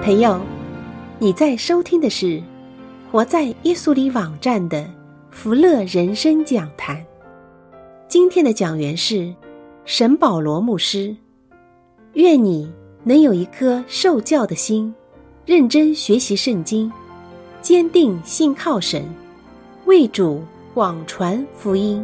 朋友，你在收听的是活在耶稣里网站的福乐人生讲坛。今天的讲员是沈保罗牧师。愿你能有一颗受教的心，认真学习圣经，坚定信靠神，为主广传福音。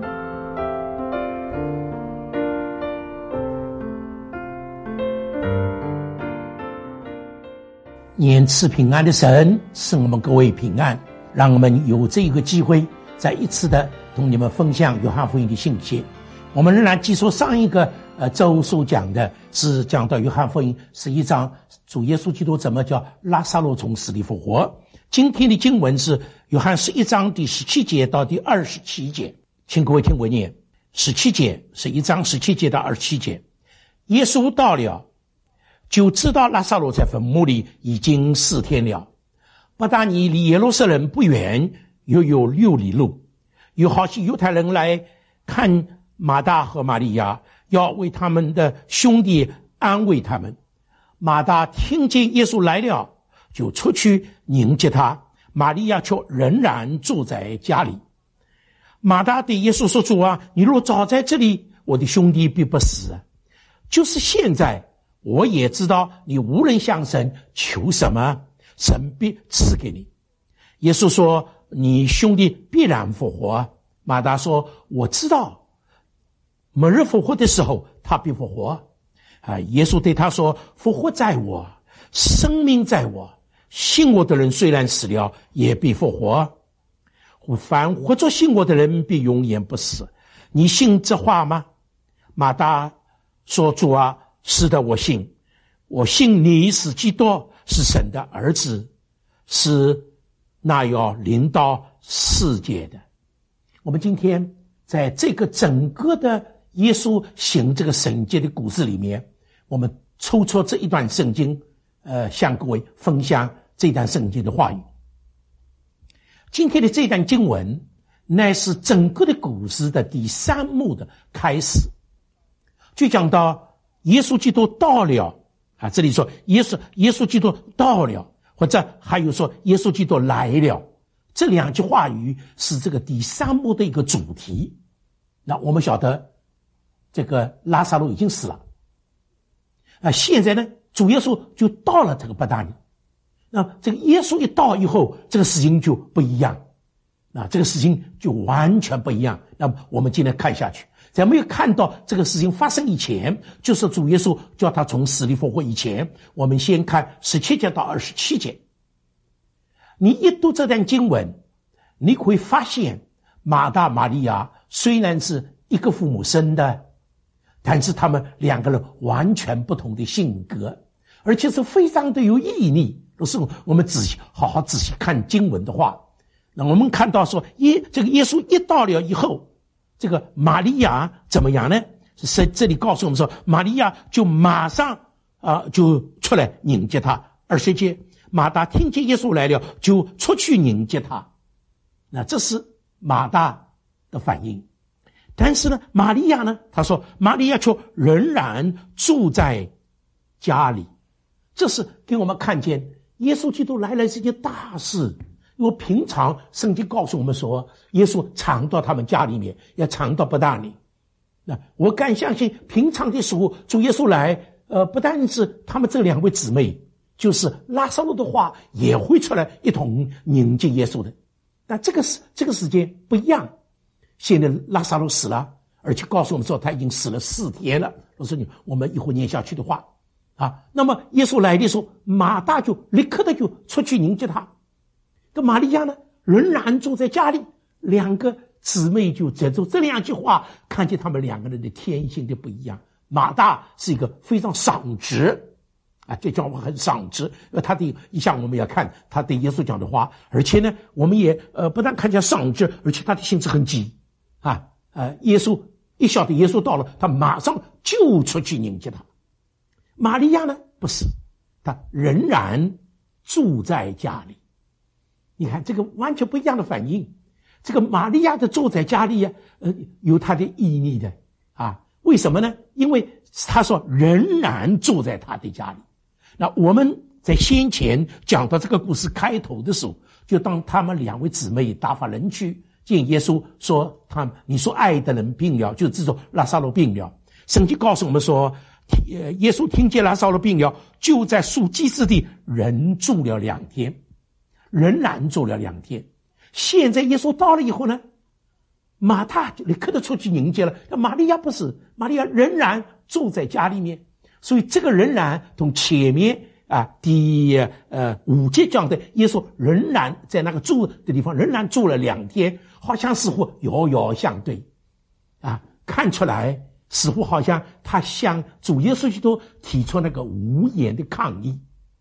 愿赐平安的神赐我们各位平安，让我们有这个机会再一次的同你们分享约翰福音的信息。我们仍然继续上一个周所讲的是讲到约翰福音11章，主耶稣基督怎么叫拉撒路从死里复活。今天的经文是约翰11章第17节到第27节，请各位听我念。17节是1章17节到27节。耶稣到了，就知道拉撒路在坟墓里已经4天了。伯大尼离耶路撒冷不远，又有6里路。有好些犹太人来看马大和玛利亚，要为他们的兄弟安慰他们。马大听见耶稣来了，就出去迎接他，玛利亚却仍然住在家里。马大对耶稣说，主啊，你若早在这里，我的兄弟必不死。就是现在，我也知道你无论向神求什么，神必赐给你。耶稣说，你兄弟必然复活。马大说，我知道末日复活的时候他必复活。耶稣对他说，复活在我，生命在我，信我的人虽然死了，也必复活。凡活着信我的人必永远不死。你信这话吗？马大说，主啊，是的，我信。我信你是基督，是神的儿子，是那要临到世界的。我们今天在这个整个的耶稣行这个神迹的故事里面，我们抽出这一段圣经，向各位分享这段圣经的话语。今天的这段经文乃是整个的故事的第3幕的开始，就讲到耶稣基督到了这里说耶稣基督到了，或者还有说耶稣基督来了，这两句话语是这个第3幕的一个主题。那我们晓得这个拉撒路已经死了，现在呢主耶稣就到了这个伯大尼。那这个耶稣一到以后，这个事情就不一样，这个事情就完全不一样。那么我们今天看下去，在没有看到这个事情发生以前，就是主耶稣叫他从死里复活以前，我们先看17节到27节。你一读这段经文，你会发现马大玛利亚虽然是一个父母生的，但是他们两个人完全不同的性格，而且是非常的有毅力。如果我们好好仔细看经文的话，那我们看到说这个耶稣一到了以后，这个玛利亚怎么样呢？是这里告诉我们说，玛利亚就马上就出来迎接他。20节，马大听见耶稣来了，就出去迎接他。那这是马大的反应。但是呢，玛利亚呢，他说玛利亚却仍然住在家里。这是给我们看见耶稣基督来了是一件大事。因为平常圣经告诉我们说，耶稣常到他们家里面，也常到伯大尼。那我敢相信平常的时候主耶稣来，不但是他们这2位姊妹，就是拉撒路的话也会出来一同迎接耶稣的。但这个时间不一样，现在拉撒路死了，而且告诉我们说他已经死了4天了。我们一会念下去的话那么耶稣来的时候，马大就立刻的就出去迎接他。这玛利亚呢仍然住在家里。2个姊妹就在这2句话看见他们2个人的天性的不一样。马大是一个非常赏识这句话很赏识，他的一向我们要看他对耶稣讲的话，而且呢我们也不但看见赏识，而且他的性子很急耶稣一晓得耶稣到了，他马上就出去迎接他。玛利亚呢不是，他仍然住在家里。你看这个完全不一样的反应。这个玛利亚的住在家里有他的意义的为什么呢？因为他说仍然住在他的家里。那我们在先前讲到这个故事开头的时候，就当他们两位姊妹打发人去见耶稣，说你说爱的人病了，就这种拉撒路病了。圣经告诉我们说，耶稣听见拉撒路病了，就在属基之地仍住了2天，仍然住了2天。现在耶稣到了以后呢，马大就立刻的出去迎接了，玛利亚不是，玛利亚仍然住在家里面。所以这个仍然同前面第5节讲的耶稣仍然在那个住的地方仍然住了2天，好像似乎遥遥相对看出来似乎好像他向主耶稣基督提出那个无言的抗议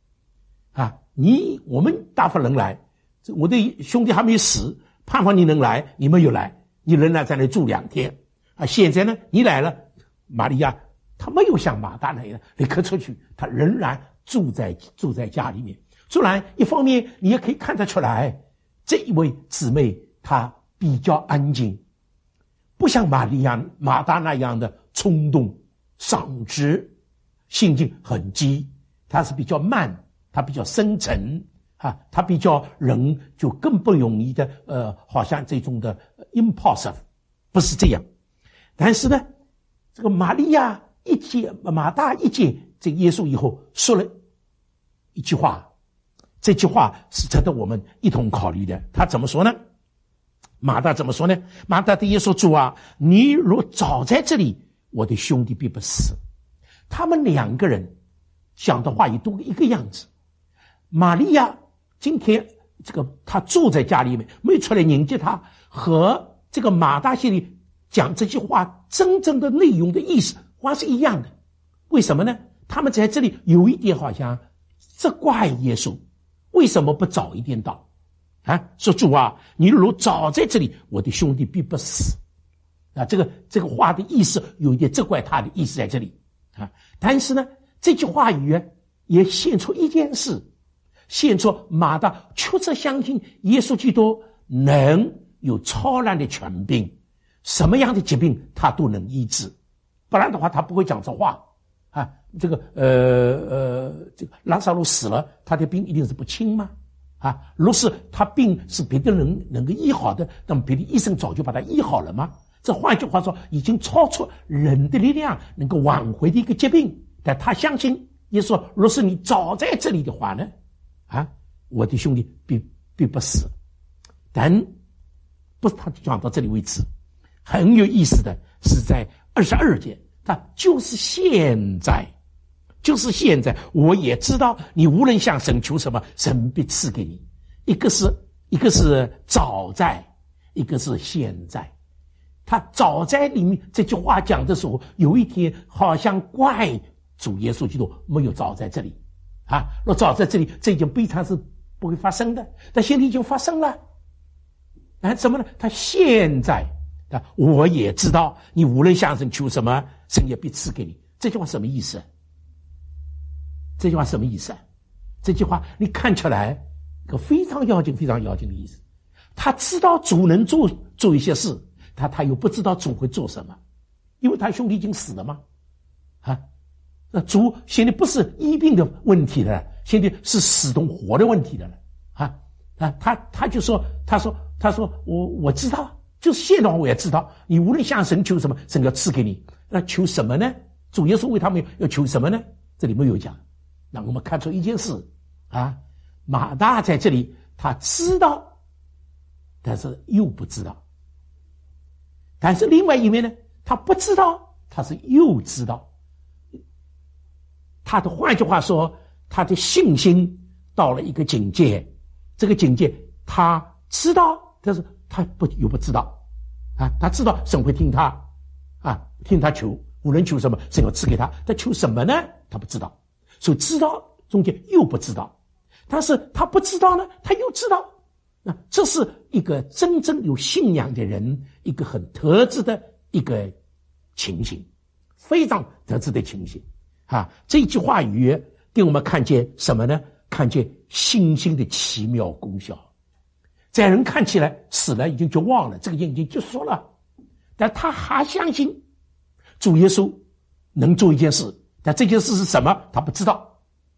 我们打发人来，我的兄弟还没死，盼望你能来，你没有来，你仍然在那里住2天现在呢你来了，玛利亚他没有像马大那样立刻出去，他仍然住在家里面。虽然一方面你也可以看得出来，这一位姊妹她比较安静，不像马大那样的冲动丧志，心境很急，她是比较慢，她比较深沉她比较人就更不容易的好像这种的 impulsive， 不是这样。但是呢，这个马大一见这个耶稣以后，说了一句话，这句话是值得我们一同考虑的。他怎么说呢？马大怎么说呢？马大对耶稣主你若早在这里，我的兄弟必不死。他们2个人讲的话也都一个样子。玛利亚今天他住在家里面，没出来迎接他，和这个马大心里讲这句话真正的内容的意思话是一样的。为什么呢？他们在这里有一点好像责怪耶稣，为什么不早一点到说主你如早在这里，我的兄弟必不死这个话的意思有一点责怪他的意思在这里但是呢，这句话语也显出一件事，显出马大确实相信耶稣基督能有超然的权柄，什么样的疾病他都能医治，不然的话他不会讲这话这个拉撒路死了，他的病一定是不轻吗若是他病是别的人能够医好的，那么别的医生早就把他医好了吗？这换句话说，已经超出人的力量能够挽回的一个疾病。但他相信耶稣说，若是你早在这里的话呢我的兄弟必不死。但不是他讲到这里为止，很有意思的是在22节，他就是现在我也知道你无论向神求什么，神必赐给你。一个是早在，一个是现在。他早在里面这句话讲的时候，有一天好像怪主耶稣基督没有早在这里若早在这里，这件悲惨是不会发生的，但现在已经发生了什么呢？他现在我也知道你无论向神求什么，神也必赐给你。这句话什么意思？这句话你看出来一个非常要紧的意思。他知道主能做一些事，他又不知道主会做什么，因为他兄弟已经死了嘛那主现在不是医病的问题了，现在是死同活的问题了他就说他说我知道，就是现在我也知道，你无论向神求什么，神要赐给你。那求什么呢？主耶稣为他们要求什么呢？这里没有讲。那我们看出一件事马大在这里他知道，但是又不知道。但是另外一面呢，他不知道，他是又知道。他的换句话说，他的信心到了一个境界，这个境界他知道，但是他又不知道他知道神会听他听他求，无论求什么神要赐给他，但求什么呢？他不知道。所以知道中间又不知道，但是他不知道呢，他又知道。那这是一个真正有信仰的人一个很特质的一个情形，非常特质的情形这句话语给我们看见什么呢？看见信心的奇妙功效。在人看起来死了已经就忘了，这个已经结束了，但他还相信主耶稣能做一件事，但这件事是什么他不知道。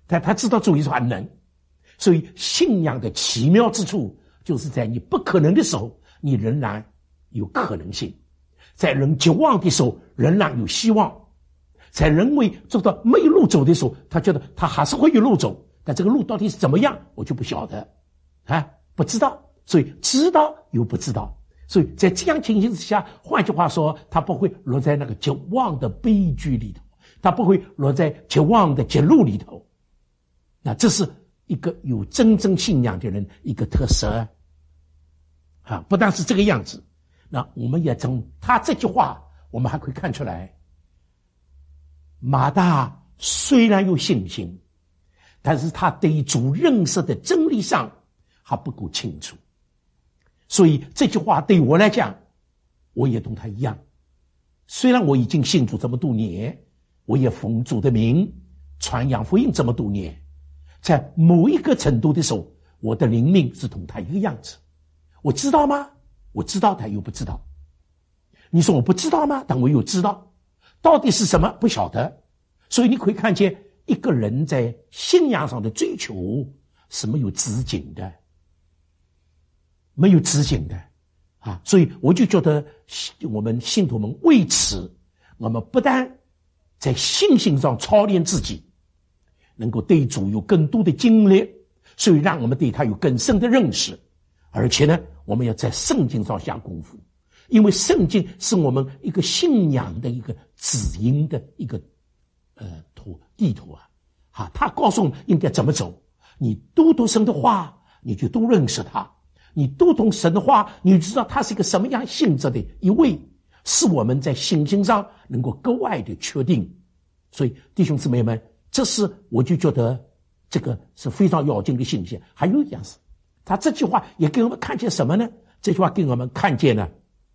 但他知道主耶稣还能。所以信仰的奇妙之处，就是在你不可能的时候，你仍然有可能性；在人绝望的时候，仍然有希望；在人为走到没有路走的时候，他觉得他还是会有路走，但这个路到底是怎么样，我就不晓得不知道。所以知道又不知道，所以在这样情形之下，换句话说，他不会落在那个绝望的悲剧里头，他不会落在绝望的绝路里头。那这是一个有真正信仰的人一个特色不但是这个样子，那我们也从他这句话，我们还可以看出来，马大虽然有信心，但是他对主认识的真理上还不够清楚。所以这句话对我来讲，我也同他一样，虽然我已经信主这么多年，我也奉主的名传扬福音这么多年，在某一个程度的时候，我的灵命是同他一个样子。我知道吗？我知道，他又不知道。你说我不知道吗？但我又知道，到底是什么不晓得。所以你可以看见一个人在信仰上的追求是没有止境的，没有止境的所以我就觉得我们信徒们为此，我们不但在信心上操练自己，能够对主有更多的经历，所以让我们对他有更深的认识，而且呢，我们要在圣经上下功夫，因为圣经是我们一个信仰的一个指引的一个地图他告诉我们应该怎么走。你多读神的话，你就多认识他；你多读神的话，你就知道他是一个什么样性质的一位，是我们在信心上能够格外的确定。所以弟兄姊妹们，这是我就觉得这个是非常要紧的信息。还有一件事，他这句话也给我们看见什么呢？这句话给我们看见了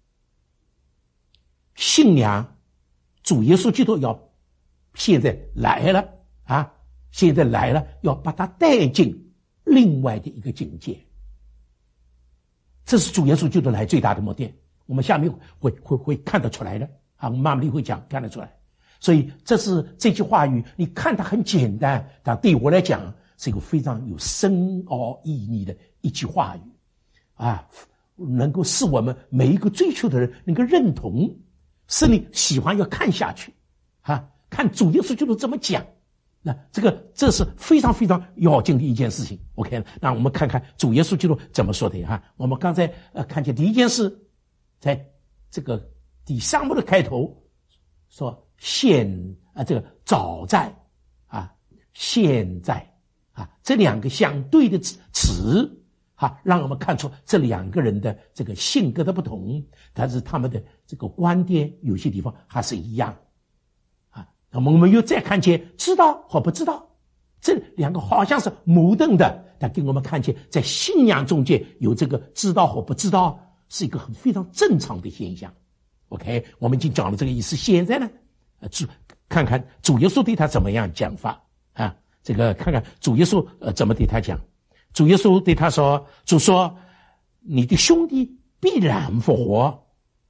信仰主耶稣基督要现在来了现在来了，要把他带进另外的一个境界。这是主耶稣基督来最大的目的，我们下面会看得出来的我们慢慢会讲看得出来。所以这是这句话语，你看它很简单，但对我来讲是一个非常有深奥意义的一句话语能够使我们每一个追求的人能够认同，使你喜欢要看下去看主耶稣基督怎么讲。那这是非常非常要紧的一件事情。 OK， 那我们看看主耶稣基督怎么说的我们刚才看见第一件事，在这个第3幕的开头说这个早在现在这两个相对的词让我们看出这两个人的这个性格的不同，但是他们的这个观点有些地方还是一样那么我们又再看见知道和不知道，这两个好像是矛盾的，但给我们看见在信仰中间有这个知道和不知道是一个非常正常的现象。 OK， 我们已经讲了这个意思。现在呢看看主耶稣对他怎么样讲法这个看看主耶稣怎么对他讲。主耶稣对他说，主说你的兄弟必然复活，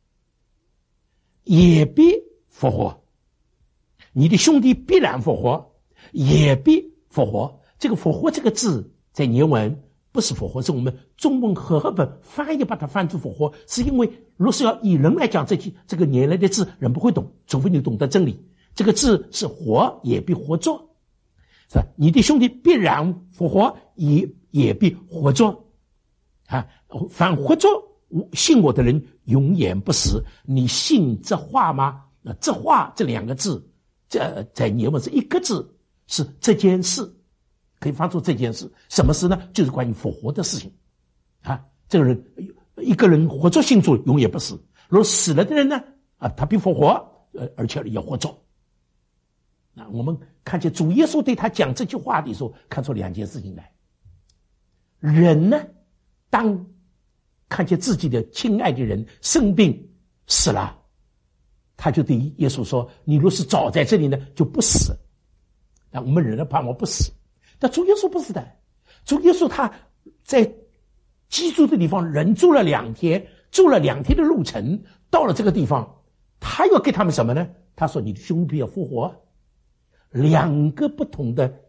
也必复活。你的兄弟必然复活，也必复活。这个复活这个字在原文不是复活，是我们中文和合本翻译把它翻成复活，是因为若是要以人来讲这个原来的字，人不会懂，除非你懂得真理。这个字是活，也必活着，是吧？你的兄弟必然复活，也必活着凡活着信我的人永远不死。你信这话吗？那这话这两个字在原文是一个字，是这件事，可以翻出这件事。什么事呢？就是关于复活的事情这个人一个人活着信主永远不死，如果死了的人呢他必复活而且也活着。那我们看见主耶稣对他讲这句话的时候，看出两件事情来。人呢，当看见自己的亲爱的人生病死了，他就对耶稣说，你若是早在这里呢，就不死。那我们人的盼望不死，但主耶稣不是的。主耶稣他在居住的地方人住了2天，住了2天的路程，到了这个地方，他要给他们什么呢？他说你的兄弟要复活。2个不同的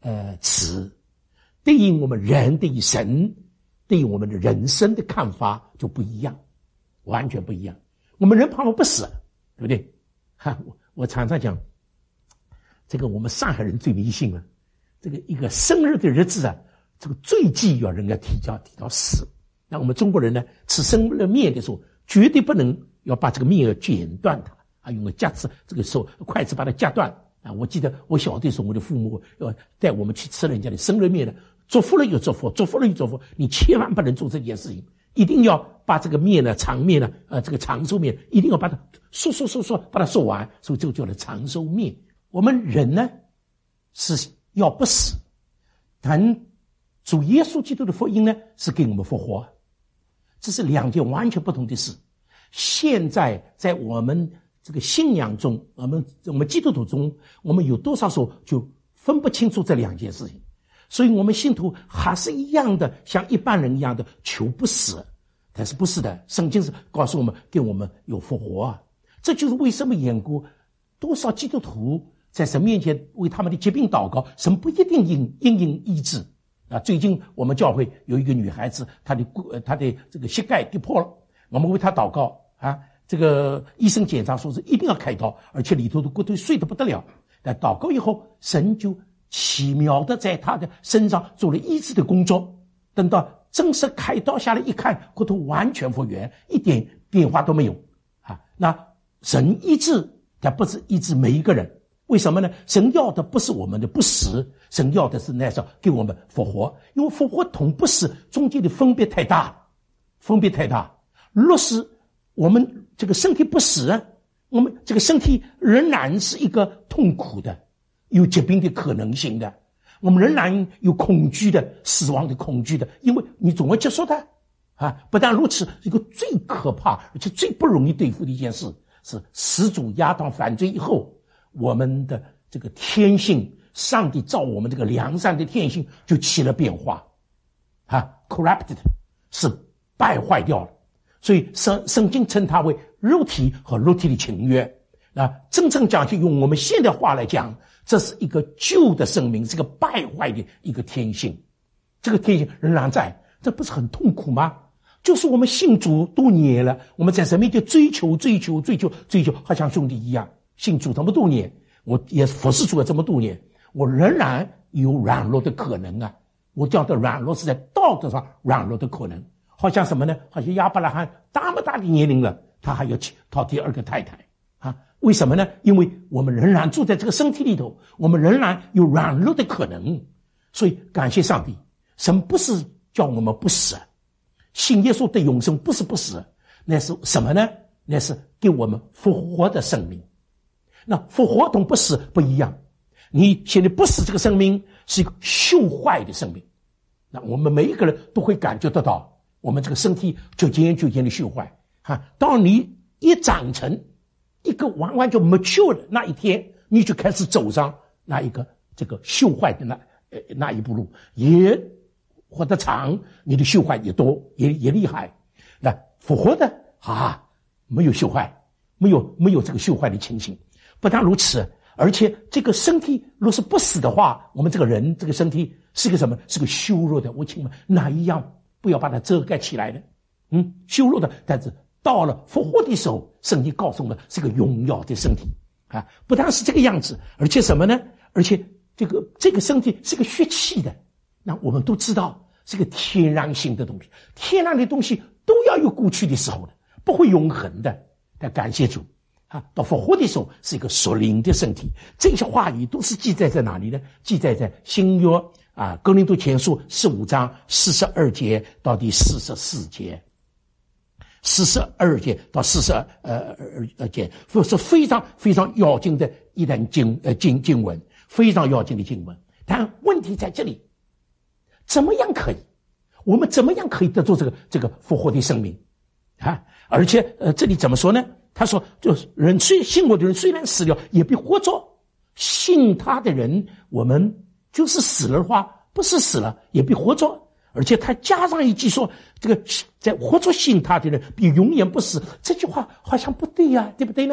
词，对于我们人，对于神，对于我们的人生的看法就不一样，完全不一样。我们人怕我不死，对不对？我常常讲，这个我们上海人最迷信了，这个一个生日的日子啊，这个最忌要人家提到死。那我们中国人呢，吃生日面的时候，绝对不能要把这个面要剪断它啊，用个夹子，这个筷子把它夹断啊。我记得我小的时候，我的父母要带我们去吃人家的生日面的，祝福了又祝福，祝福了又祝福，你千万不能做这件事情，一定要把这个面呢，长面呢，这个长寿面，一定要把它说，把它说完，所以这个叫做长寿面。我们人呢是要不死，但主耶稣基督的福音呢是给我们复活，这是两件完全不同的事。现在在我们这个信仰中，我们基督徒中，我们有多少时候就分不清楚这两件事情，所以我们信徒还是一样的像一般人一样的求不死，但是不是的，圣经是告诉我们给我们有复活啊。这就是为什么缘故，多少基督徒在神面前为他们的疾病祷告，神不一定因医治啊。最近我们教会有一个女孩子，她的这个膝盖跌破了，我们为她祷告啊。这个医生检查说是一定要开刀，而且里头的骨头碎得不得了。但祷告以后，神就奇妙的在她的身上做了医治的工作。等到正式开刀下来一看，骨头完全复原，一点变化都没有啊。那神医治，但不是医治每一个人。为什么呢？神要的不是我们的不死，神要的是那时候给我们复活。因为复活同不死中间的分别太大。若是我们这个身体不死，我们这个身体仍然是一个痛苦的，有疾病的可能性的，我们仍然有恐惧的，死亡的恐惧的，因为你总要接受它啊。不但如此，一个最可怕而且最不容易对付的一件事是始祖亚当犯罪以后，我们的这个天性，上帝造我们这个良善的天性就起了变化corrupted， 是败坏掉了。所以圣经称它为肉体和肉体的情约。那真正讲起，用我们现在话来讲，这是一个旧的生命，是个败坏的一个天性。这个天性仍然在，这不是很痛苦吗？就是我们信主多年了，我们在神面前追求，好像兄弟一样，信主这么多年，我也服侍主了这么多年，我仍然有软弱的可能啊。我讲的软弱是在道德上软弱的可能。好像什么呢？好像亚伯拉罕大么大的年龄了，他还要讨第二个太太啊？为什么呢？因为我们仍然住在这个身体里头，我们仍然有软弱的可能。所以感谢上帝，神不是叫我们不死，信耶稣的永生不是不死，那是什么呢？那是给我们复活的生命。那复活同不死不一样，你现在不死这个生命是一个朽坏的生命，那我们每一个人都会感觉得到。我们这个身体逐渐的朽坏当你一长成一个完全mature的那一天，你就开始走上那一个这个朽坏的那一步路，也活得长，你的朽坏也多，也厉害。那复活的没有朽坏，没有这个朽坏的情形。不但如此，而且这个身体若是不死的话，我们这个人这个身体是个什么？是个羞弱的。我请问哪一样不要把它遮盖起来的？羞弱的。但是到了复活的时候，圣经告诉我们是个荣耀的身体啊！不但是这个样子，而且什么呢？而且这个身体是个血气的。那我们都知道是个天然性的东西，天然的东西都要有过去的时候的，不会永恒的。但感谢主到复活的时候是一个属灵的身体。这些话语都是记载在哪里呢？记载在新约哥林多前书15章42节到第44节，42节到42节，是非常非常要紧的一段经文，非常要紧的经文。但问题在这里，怎么样可以？我们怎么样可以得到这个复活的生命而且这里怎么说呢？他说，就是信我的人虽然死了，也必活着。信他的人，我们就是死了的话，不是死了也必活着。而且他加上一句说，这个在活着信他的人必永远不死。这句话好像不对呀，对不对呢？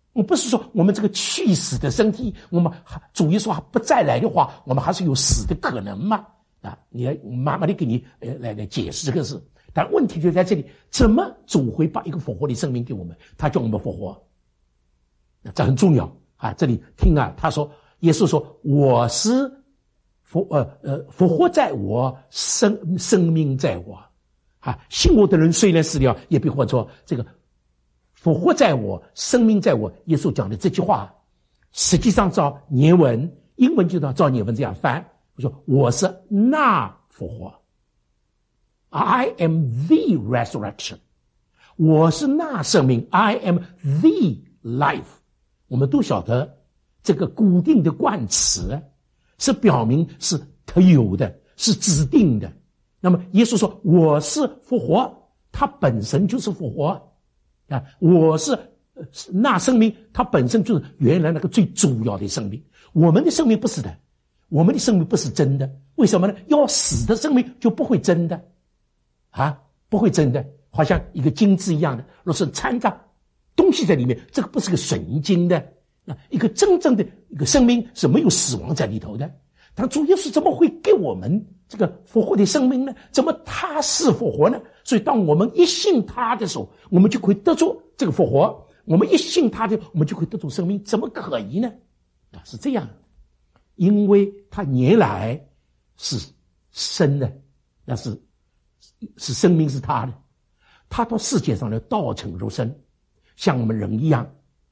我不是说我们这个去死的身体，我们主耶稣还不再来的话，我们还是有死的可能吗？你来慢慢的给你来解释这个事。但问题就在这里，怎么主会把一个复活的生命给我们？他叫我们复活，这很重要啊！这里听啊，他说，耶稣说，我是复活在我，生命在我啊！信我的人虽然死了，也必活着。这个复活在我，生命在我，耶稣讲的这句话，实际上照原文，英文就照原文这样翻。我说我是那复活 ，I am the resurrection， 我是那生命 ，I am the life。我们都晓得这个固定的冠词是表明是特有的，是指定的。那么耶稣说我是复活，他本身就是复活啊！我是那生命，它本身就是原来那个最主要的生命。我们的生命不是的，我们的生命不是真的。为什么呢？要死的生命就不会真的啊，不会真的，好像一个金子一样的，若是掺着东西在里面，这个不是个纯金的。一个真正的一个生命是没有死亡在里头的。但主耶稣怎么会给我们这个复活的生命呢？怎么他是复活呢？所以当我们一信他的时候，我们就会得着这个复活。我们一信他的，我们就会得着生命。怎么可以呢？是这样，因为他原来是生的，那是生命是他的，他到世界上来道成肉身，像我们人一样。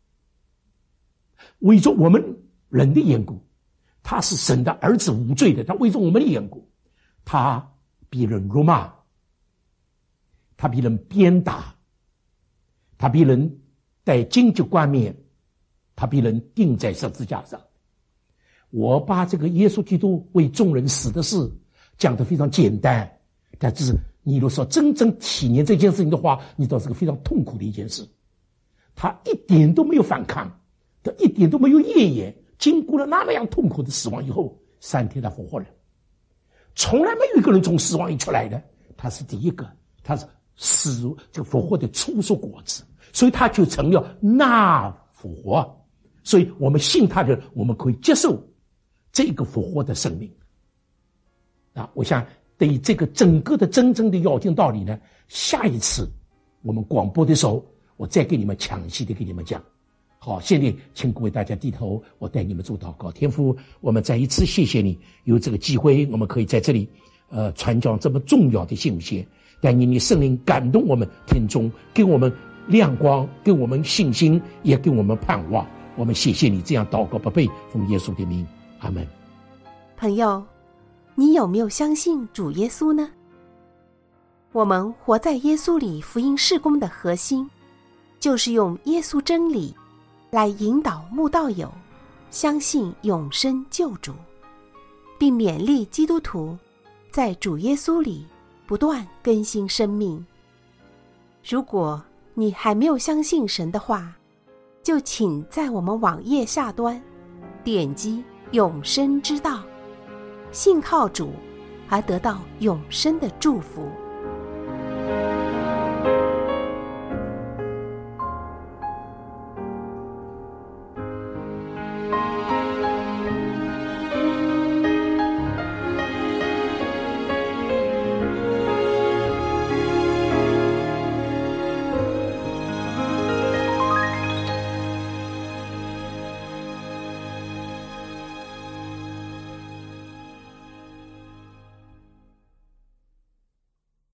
为着我们人的缘故，他是神的儿子，无罪的，他为着我们的缘故，他被人辱骂，他被人鞭打，他被人戴荆棘冠冕，他被人钉在十字架上。我把这个耶稣基督为众人死的事讲得非常简单，但是你如果说真正体验这件事情的话，你知道是个非常痛苦的一件事。他一点都没有反抗，他一点都没有怨言，经过了那么样痛苦的死亡以后，3天他复活了。从来没有一个人从死亡里出来的，他是第一个，他是这个复活的初熟果子，所以他就成了那复活。所以我们信他的人，我们可以接受这个复活的生命啊！我想对于这个整个的真正的要紧道理呢，下一次我们广播的时候，我再给你们详细的给你们讲。好，现在请各位大家低头，我带你们做祷告。天父，我们再一次谢谢你，有这个机会我们可以在这里传讲这么重要的信息，但你圣灵感动我们听众，给我们亮光，给我们信心，也给我们盼望。我们谢谢你这样祷告不背，奉耶稣的名，阿们。 朋友，你有没有相信主耶稣呢？我们活在耶稣里福音事工的核心，就是用耶稣真理来引导慕道友相信永生救主，并勉励基督徒在主耶稣里不断更新生命。如果你还没有相信神的话，就请在我们网页下端点击永生之道，信靠主而得到永生的祝福。